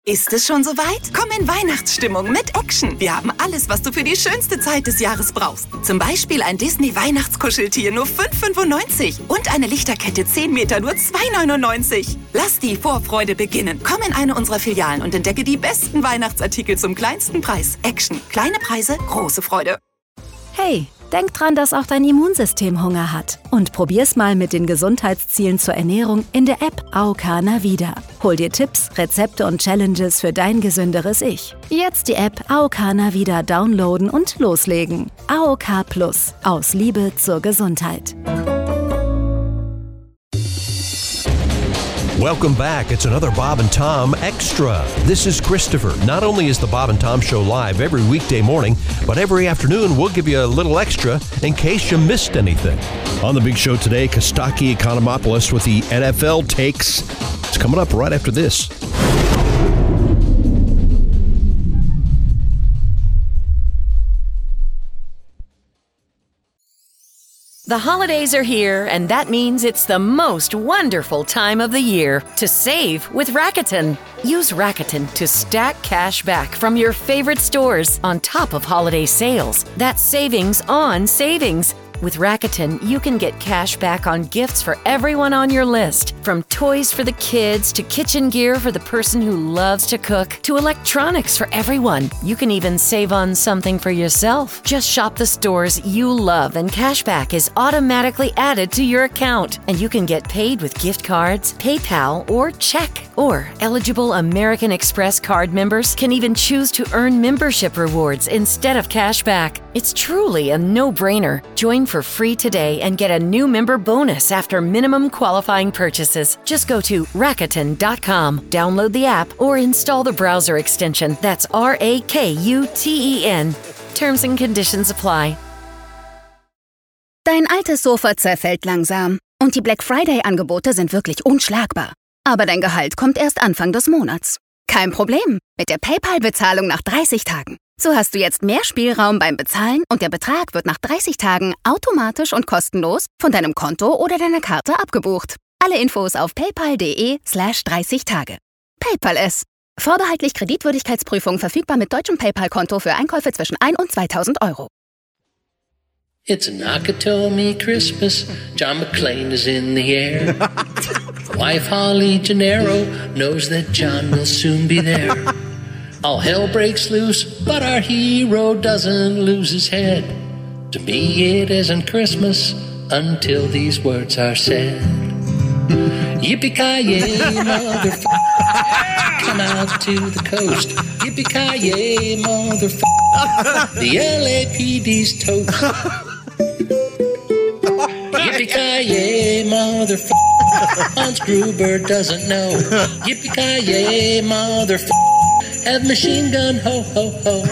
Ist es schon soweit? Komm in Weihnachtsstimmung mit Action. Wir haben alles, was du für die schönste Zeit des Jahres brauchst. Zum Beispiel ein Disney-Weihnachtskuscheltier nur 5,95 und eine Lichterkette 10 Meter nur 2,99. Lass die Vorfreude beginnen. Komm in eine unserer Filialen und entdecke die besten Weihnachtsartikel zum kleinsten Preis. Action. Kleine Preise, große Freude. Hey, denk dran, dass auch dein Immunsystem Hunger hat. Und probier's mal mit den Gesundheitszielen zur Ernährung in der App AOK Navida. Hol dir Tipps, Rezepte und Challenges für dein gesünderes Ich. Jetzt die App AOK Navida downloaden und loslegen. AOK Plus. Aus Liebe zur Gesundheit. Welcome back. It's another Bob and Tom Extra. This is Christopher. Not only is the Bob and Tom Show live every weekday morning, but every afternoon we'll give you a little extra in case you missed anything. On the big show today, Kostaki Economopoulos with the NFL takes. It's coming up right after this. The holidays are here, and that means it's the most wonderful time of the year to save with Rakuten. Use Rakuten to stack cash back from your favorite stores on top of holiday sales. That's savings on savings. With Rakuten, you can get cash back on gifts for everyone on your list. From toys for the kids, to kitchen gear for the person who loves to cook, to electronics for everyone. You can even save on something for yourself. Just shop the stores you love and cash back is automatically added to your account. And you can get paid with gift cards, PayPal, or check. Or eligible American Express card members can even choose to earn membership rewards instead of cash back. It's truly a no-brainer. Join for free today and get a new member bonus after minimum qualifying purchases. Just go to Rakuten.com, download the app, or install the browser extension. That's RAKUTEN. Terms and conditions apply. Dein altes Sofa zerfällt langsam und die Black Friday-Angebote sind wirklich unschlagbar. Aber dein Gehalt kommt erst Anfang des Monats. Kein Problem mit der PayPal-Bezahlung nach 30 Tagen. So hast du jetzt mehr Spielraum beim Bezahlen und der Betrag wird nach 30 Tagen automatisch und kostenlos von deinem Konto oder deiner Karte abgebucht. Alle Infos auf paypal.de/30 Tage. PayPal es. Vorbehaltlich Kreditwürdigkeitsprüfung verfügbar mit deutschem PayPal-Konto für Einkäufe zwischen 1 und 2.000 Euro. It's a Nakatomi Christmas, John McClane is in the air. Wife Holly Gennaro knows that John will soon be there. All hell breaks loose, but our hero doesn't lose his head. To me it isn't Christmas until these words are said. Yippee-ki-yay, motherfucker, come out to the coast. Yippee-ki-yay, motherfucker, the LAPD's toast. Yippee-ki-yay, motherfucker, Hans Gruber doesn't know. Yippee-ki-yay, motherfucker, have machine gun, ho, ho, ho.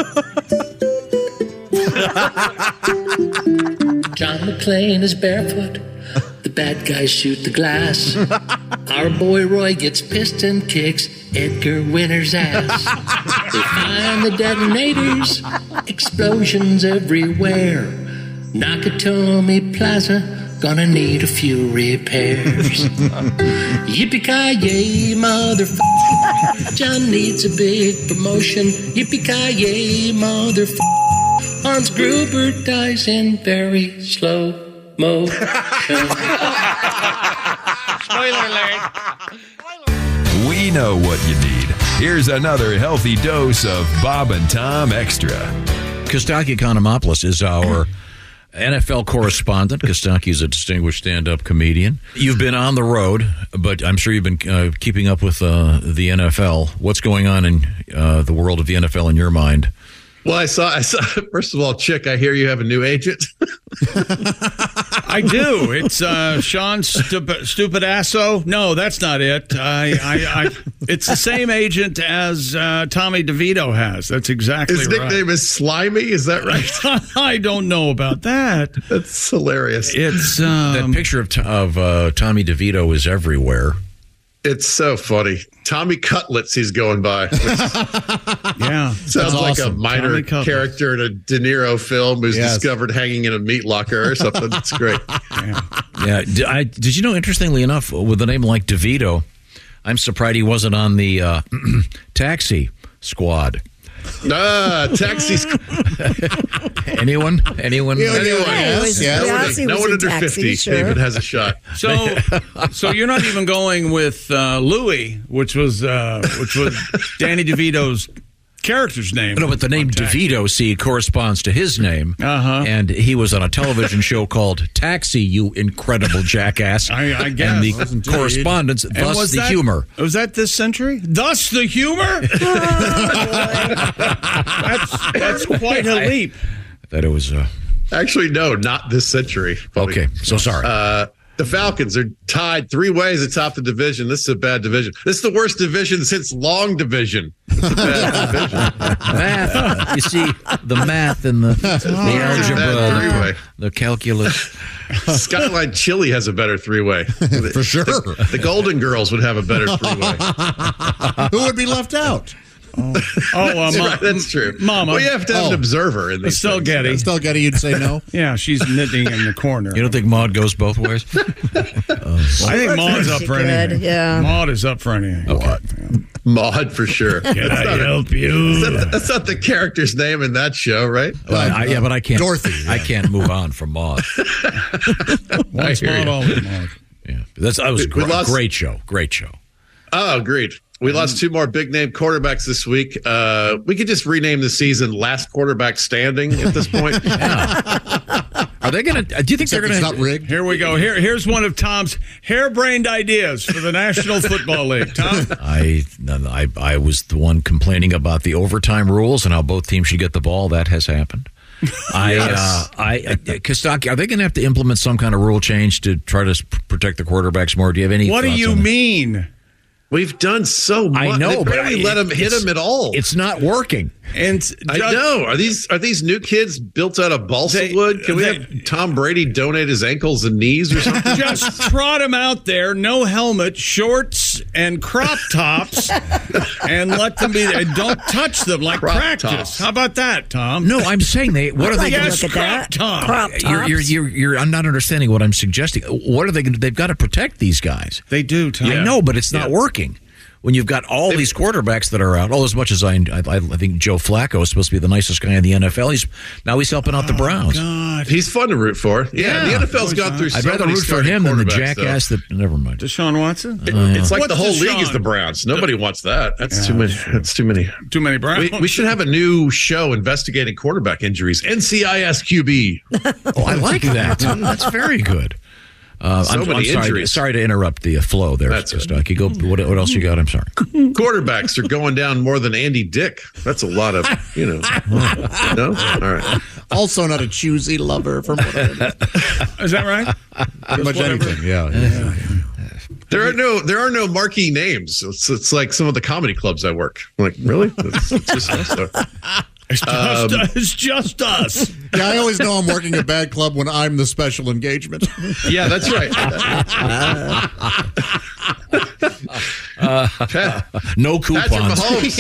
John McClane is barefoot. The bad guys shoot the glass. Our boy Roy gets pissed and kicks Edgar Winter's ass. They find the detonators, explosions everywhere. Nakatomi Plaza, gonna need a few repairs. Yippee-ki-yay, motherfucker, John needs a big promotion. Yippee-ki-yay, motherfucker, Hans Gruber dies in very slow motion. Spoiler alert. We know what you need. Here's another healthy dose of Bob and Tom Extra. Kostaki Economopoulos is our NFL correspondent. Kostaki is a distinguished stand-up comedian. You've been on the road, but I'm sure you've been keeping up with the NFL. What's going on in the world of the NFL in your mind? Well, I saw. First of all, Chick, I hear you have a new agent. I do. It's Sean Stupidasso. No, that's not it. It's the same agent as Tommy DeVito has. That's exactly right. His nickname is Slimy. Is that right? I don't know about that. That's hilarious. It's that picture of Tommy DeVito is everywhere. It's so funny. Tommy Cutlets he's going by. Yeah. Sounds like awesome. A minor character in a De Niro film who's discovered hanging in a meat locker or something. It's great. Yeah. Did you know, interestingly enough, with a name like DeVito, I'm surprised he wasn't on the taxi squad. Taxi. Anyone? Yes. No one under 50 even has a shot. So you're not even going with Louis, which was Danny DeVito's character's name. No, but the name DeVito, corresponds to his name. And he was on a television show called Taxi, you incredible jackass. I guess. And the correspondence, thus the humor. Was that this century? Thus the humor? That's quite a leap. That it was... Actually, no, not this century. Okay, so sorry. The Falcons are tied 3 ways atop the division. This is a bad division. This is the worst division since Long Division. It's a bad division. Math. You see, the math and the algebra, the calculus. Skyline Chili has a better 3-way. For sure. The Golden Girls would have a better 3-way. Who would be left out? Right, that's true. Mama. Well, you have to have an observer in these Estelle Getty. Estelle Getty, you'd say no? Yeah, she's knitting in the corner. You don't think Maude goes both ways? I think Maude's up for anything. Yeah. Maude is up for anything. Okay. Maude for sure. Can I help you? That's not the character's name in that show, right? Yeah, but I can't. Dorothy. I can't move on from Maude. Once Maude, always Maude. Yeah, that was great show. Great show. Oh, agreed. We lost 2 more big-name quarterbacks this week. We could just rename the season Last Quarterback Standing at this point. Are they going to... Do you think they're going to... not rigged? Here we go. Here's one of Tom's harebrained ideas for the National Football League. Tom? I was the one complaining about the overtime rules and how both teams should get the ball. That has happened. Kostaki, are they going to have to implement some kind of rule change to try to protect the quarterbacks more? Do you have any What do you mean? We've done so much. I know, they barely let him hit him at all. It's not working. And I know. Are these new kids built out of balsa wood? Can we have Tom Brady donate his ankles and knees or something? Just trot him out there, no helmet, shorts and crop tops, and let them be there. Don't touch them like crop practice. Tops. How about that, Tom? No, I'm saying what are they going to look at that? Crop tops. I'm not understanding what I'm suggesting. What are they going to? They've got to protect these guys. They do, Tom. I know, but it's not working. When you've got all these quarterbacks that are out, as much as I think Joe Flacco is supposed to be the nicest guy in the NFL, he's helping out the Browns. God. He's fun to root for. Yeah, the NFL's gone through. I'd rather root for him than the jackass that. Never mind. Deshaun Watson. It's like the whole league is the Browns. Nobody wants that. That's too many. That's too many. Too many Browns. We should have a new show investigating quarterback injuries. NCIS QB. I like that. That's very good. I'm sorry to interrupt the flow there, Stucky. Go. What else you got? I'm sorry. Quarterbacks are going down more than Andy Dick. That's a lot of, No? All right. Also not a choosy lover from what I heard. Is that right? Pretty much anything. Yeah. There are no marquee names. It's like some of the comedy clubs I work. I'm like, really? It's just us. It's just us. Yeah, I always know I'm working a bad club when I'm the special engagement. Yeah, that's right. No coupons.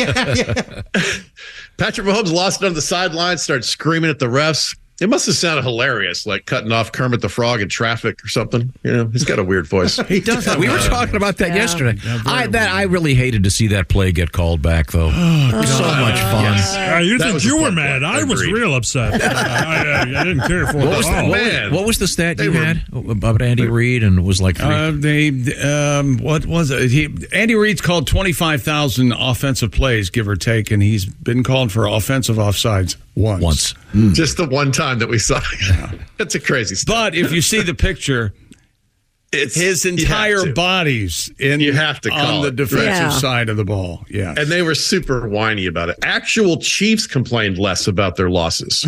Patrick Mahomes lost it on the sideline, started screaming at the refs. It must have sounded hilarious, like cutting off Kermit the Frog in traffic or something. He's got a weird voice. He does. We were talking about that yesterday. I really hated to see that play get called back, though. So much fun. Yes. You think you were mad? I was real upset. I didn't care for it. What was the stat you had about Andy Reid? And it was like what was it? Andy Reid's called 25,000 offensive plays, give or take, and he's been called for offensive offsides once. Just the one time that we saw. That's a crazy stuff. But if you see the picture, his entire body's on the defensive side of the ball. Yeah. And they were super whiny about it. Actual Chiefs complained less about their losses.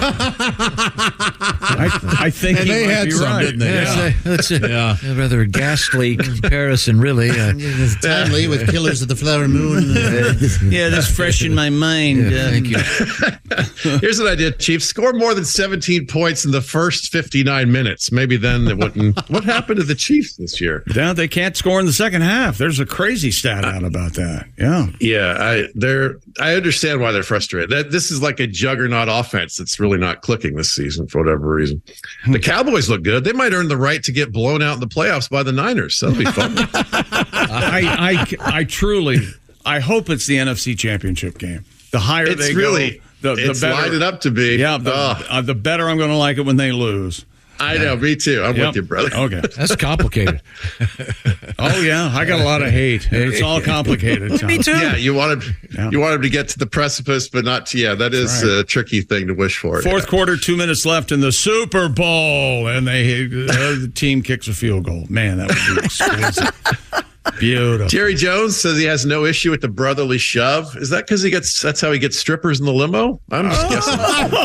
I think they had some, right. didn't they? That's a rather ghastly comparison, really. It's timely with Killers of the Flower Moon. Yeah, that's fresh in my mind. Thank you. Here's an idea, Chiefs. Score more than 17 points in the first 59 minutes. Maybe then they wouldn't. What happened to the Chiefs this year? Yeah, they can't score in the second half. There's a crazy stat out about that. Yeah. I understand why they're frustrated. This is like a juggernaut offense that's really not clicking this season for whatever reason. The Cowboys look good. They might earn the right to get blown out in the playoffs by the Niners. That'll be fun. I truly, I hope it's the NFC Championship game. The higher It's they really, go, the better. lined it up to be. Yeah, the better I'm going to like it when they lose. I know, me too. I'm with you, brother. Okay. That's complicated. Oh, yeah. I got a lot of hate. It's all complicated, Tom. Me too. Yeah, you want him to get to the precipice, but not to, that is a tricky thing to wish for. Fourth quarter, 2 minutes left in the Super Bowl, and the team kicks a field goal. Man, that would be exquisite. Beautiful. Jerry Jones says he has no issue with the brotherly shove. Is that because that's how he gets strippers in the limo? I'm just guessing.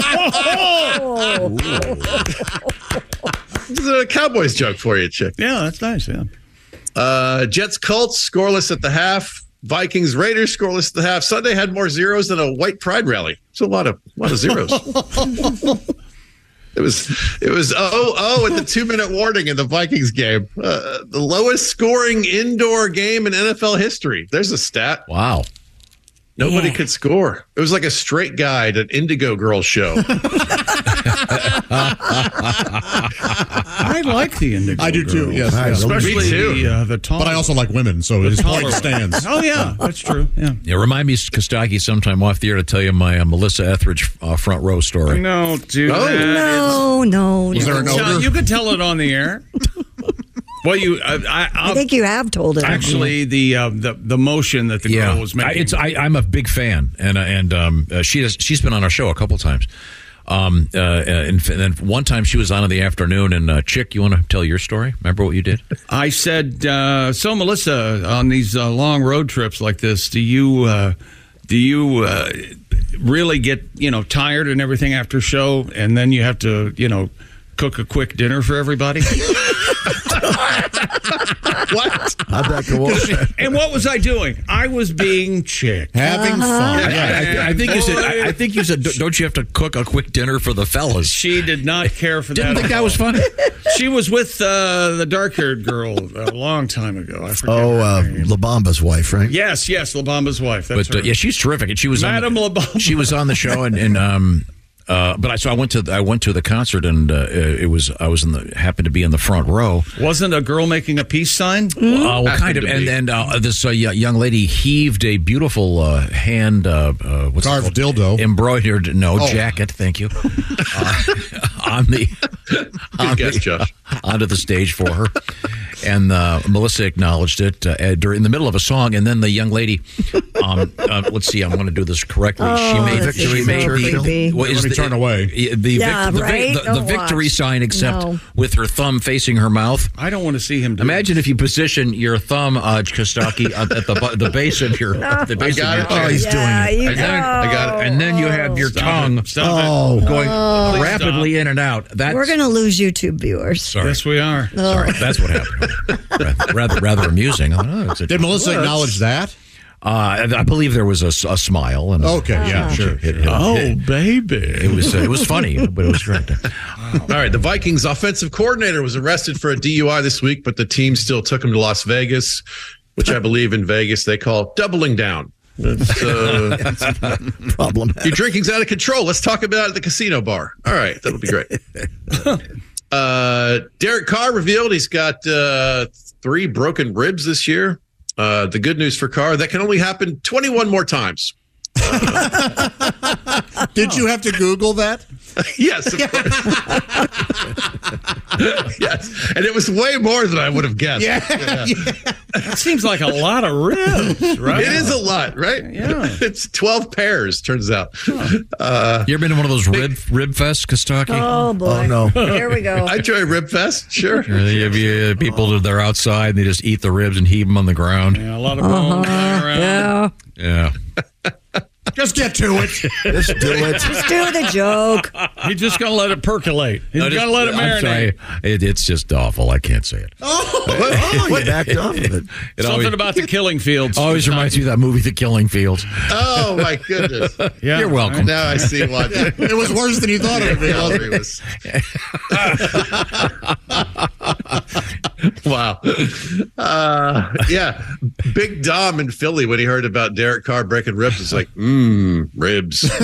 This is a Cowboys joke for you, Chick. Yeah, that's nice, yeah. Jets Colts scoreless at the half. Vikings Raiders scoreless at the half. Sunday had more zeros than a white pride rally. It's a lot of zeros. It was 0-0 at the 2-minute warning in the Vikings game. The lowest scoring indoor game in NFL history. There's a stat. Wow. Nobody could score. It was like a straight guy at an Indigo Girls show. I like the Indigo I do too. Girls. Yes, Especially Me too. the tall. But I also like women, so his point stands. Oh, yeah, that's true. Yeah. Yeah, remind me, Kostaki, sometime off the air to tell you my Melissa Etheridge front row story. No, dude. No. Was there an odor? You could tell it on the air. Well, I think you have told it. Actually, the motion that the girl was making. I'm a big fan, and she's been on our show a couple times. And then one time she was on in the afternoon, and Chick, you want to tell your story? Remember what you did? I said, so Melissa, on these long road trips like this, do you really get tired and everything after show, and then you have to cook a quick dinner for everybody? What? How'd that go over? And what was I doing? I was being Chick. Having fun. I think you said, don't you have to cook a quick dinner for the fellas? She did not care for that. Didn't think that was funny. She was with the dark-haired girl a long time ago. I forget her name. La Bamba's wife, right? Yes, La Bamba's wife. That's her. Yeah, she's terrific, and she was Madame La Bamba. She was on the show, but I went to the concert, and I happened to be in the front row. Wasn't a girl making a peace sign? Well, kind of, and this young lady heaved a beautiful hand what's carved dildo embroidered jacket. Thank you. Onto the stage for her, and Melissa acknowledged it during the middle of a song, and then the young lady. Let's see, I want to do this correctly. She made turn away. The victory sign, except with her thumb facing her mouth. I don't want to see him do Imagine this. if you position your thumb, Kostaki, at the base of your I got it. Oh, he's doing it. I got it. and then you have your tongue going rapidly in and out. We're going to lose YouTube viewers. Sorry. Yes, we are. Sorry, that's what happened. Rather amusing. Did Melissa acknowledge that? I believe there was a smile. And sure. Baby. It was funny, but it was great. All right, the Vikings offensive coordinator was arrested for a DUI this week, but the team still took him to Las Vegas, which I believe in Vegas they call doubling down. Problem. Your drinking's out of control. Let's talk about it at the casino bar. All right, that'll be great. Derek Carr revealed he's got 3 broken ribs this year. The good news for Carr, that can only happen 21 more times. Did you have to Google that? Yes, of course. Yes, and it was way more than I would have guessed. Yeah. That seems like a lot of ribs, right? It is a lot, right? Yeah. It's 12 pairs, turns out. You ever been to one of those rib fests, Kostaki? Oh, boy. Oh, no. Here we go. I enjoy Rib Fest, sure. People, they're outside and they just eat the ribs and heave them on the ground. Yeah, a lot of bones around. Yeah. Just get to it. Just do it. Just do the joke. He's just going to let it percolate. He's going to let it marinate. I'm sorry. It's just awful. I can't say it. You backed off of it. Something about the Killing Fields. Always reminds me of that movie, The Killing Fields. Oh, my goodness. Yeah. You're welcome. Now I see why. It was worse than you thought it would be. Wow. Yeah. Big Dom in Philly, when he heard about Derek Carr breaking ribs, is like, ribs. Do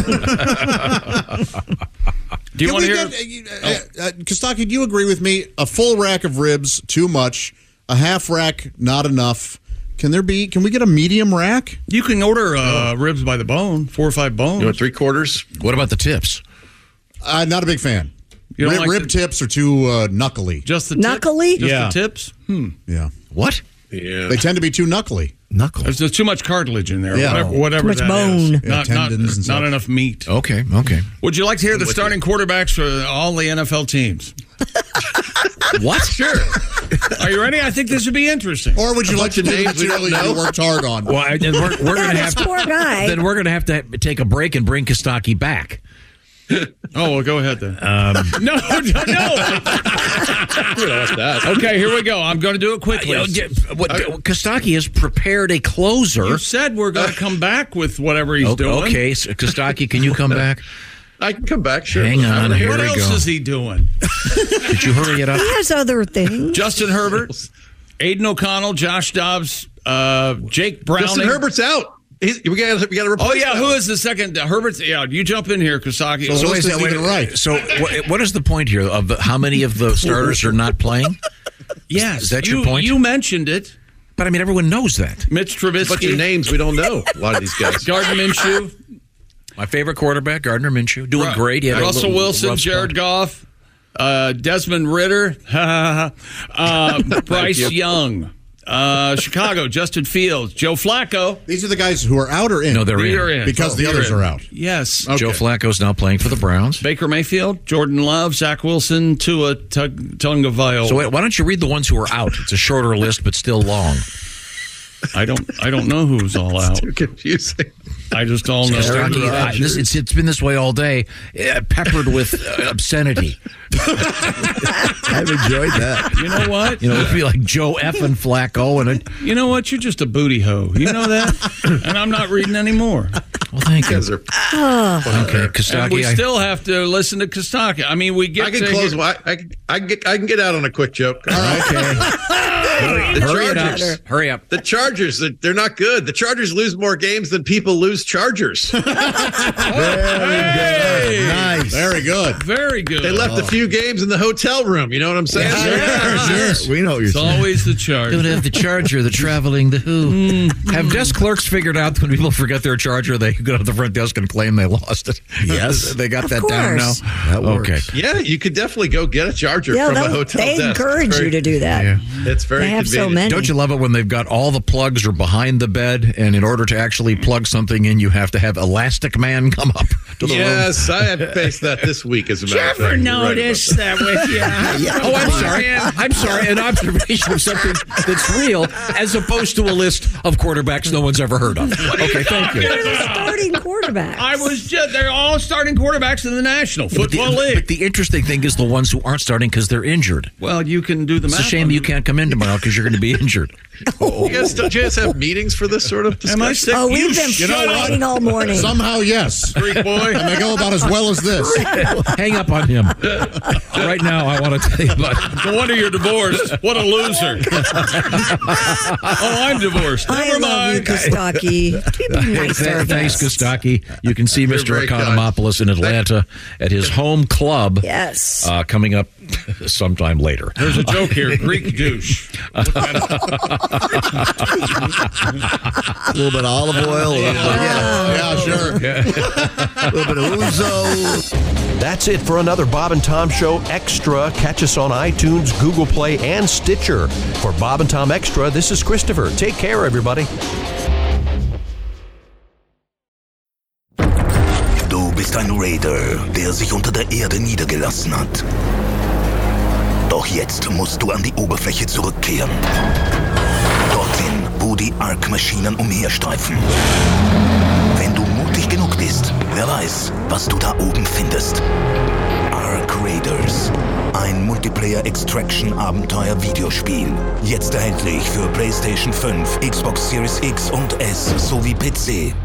you want to hear? Kostaki, do you agree with me? A full rack of ribs, too much. A half rack, not enough. Can we get a medium rack? You can order ribs by the bone, 4 or 5 bones. You want 3/4? What about the tips? Not a big fan. You don't like Rib tips are too knuckly. Just the Knuckly? Just Yeah. the tips? Yeah. What? Yeah. They tend to be too knuckly. There's too much cartilage in there. Yeah. Whatever Too much that bone. is. Yeah, tendons and Not such. enough meat. Okay. Would you like to hear the starting quarterbacks for all the NFL teams? What? Sure. Are you ready? I think this would be interesting. Or would you like to do the material you worked hard on? Well, we're going to have Poor guy. Then we're going to have to take a break and bring Kostaki back. Oh, well, go ahead then. No. Okay, here we go. I'm going to do it quickly. Kostaki has prepared a closer. You said we're going to come back with whatever he's doing. Okay, so Kostaki, can you come back? I can come back, sure. Hang on, here What we else go. is he doing? Could you hurry it up? He has other things. Justin Herbert, Aiden O'Connell, Josh Dobbs, Jake Browning. Justin Herbert's out. We got to replace Oh, yeah. him. Who is the second? Herbert's. Yeah, you jump in here, Kostaki. So wait a second, right. So what is the point here of how many of the starters are not playing? Yes. Is that your point? You mentioned it. But I mean, everyone knows that. Mitch Trubisky. But your names, we don't know. A lot of these guys. Gardner Minshew. My favorite quarterback, Gardner Minshew, doing great. He had Russell Wilson, Jared Goff, Desmond Ritter, Bryce Young, Chicago, Justin Fields, Joe Flacco. These are the guys who are out or in? No, they're in. Because the others are out. Yes. Okay. Joe Flacco's now playing for the Browns. Baker Mayfield, Jordan Love, Zach Wilson, Tua Tagovailoa. So why don't you read the ones who are out? It's a shorter list, but still long. I don't know who's all out. Too confusing. I just all know. It's been this way all day, peppered with obscenity. I've enjoyed that. You know what? It'd be like Joe F. and Flacco. You know what? You're just a booty hoe. You know that? And I'm not reading anymore. Well, thank you. Are, Okay, Kostaki. And we still have to listen to Kostaki. I mean, we get I can to close. hear- I can get out on a quick joke. All right. Okay. Hurry it up. Hurry up. The Chargers, they're not good. The Chargers lose more games than people lose Chargers. Very good. Nice. Very good. Very good. They left a few games in the hotel room. You know what I'm saying? Sure. We know what you're It's saying. always the Chargers. Don't have the Charger, the traveling, the who. Have desk clerks figured out when people forget their Charger, they go to the front desk and claim they lost it? Yes. They got Of that down now? course. That works. Okay. Yeah, you could definitely go get a Charger Yeah, from a hotel they desk. encourage you to do that. Yeah. It's very They have so convenient. many. Don't you love it when they've got all the plugs are behind the bed, and in order to actually plug something in, you have to have Elastic Man come up to the room? Yes, I have faced that this week, as a matter of fact. Ever You're right about noticed that with you? Oh, I'm sorry. I'm sorry. An observation of something that's real, as opposed to a list of quarterbacks no one's ever heard of. Okay, thank you. You're the starting quarterback. They're all starting quarterbacks in the National Football League. But the interesting thing is the ones who aren't starting because they're injured. Well, you can do the math. It's a shame you can't come in tomorrow because you're going to be injured. Don't you guys have meetings for this sort of discussion? Am I sick? Oh, we've been shut up, waiting all morning. Somehow, yes. Greek boy. And they go about as well as this. Hang up on him. Right now, I want to tell you about No wonder you're divorced. What a loser. I'm divorced. I Never love you, mind. Kostaki. Keep being nice to our Thanks, guests. Kostaki. You can see Mr. very kind. Economopoulos in Atlanta at his home club. Yes. Coming up sometime later. There's a joke here. Greek douche. A little bit of olive oil. Yeah, sure. A little bit of ouzo. That's it for another Bob and Tom Show Extra. Catch us on iTunes, Google Play, and Stitcher. For Bob and Tom Extra, this is Christopher. Take care, everybody. Du bist ein Raider, der sich unter der Erde niedergelassen hat. Doch jetzt musst du an die Oberfläche zurückkehren. Dorthin, wo die Ark-Maschinen umherstreifen. Wenn du mutig genug bist, wer weiß, was du da oben findest. Ark Raiders. Ein Multiplayer-Extraction-Abenteuer-Videospiel. Jetzt erhältlich für PlayStation 5, Xbox Series X und S sowie PC.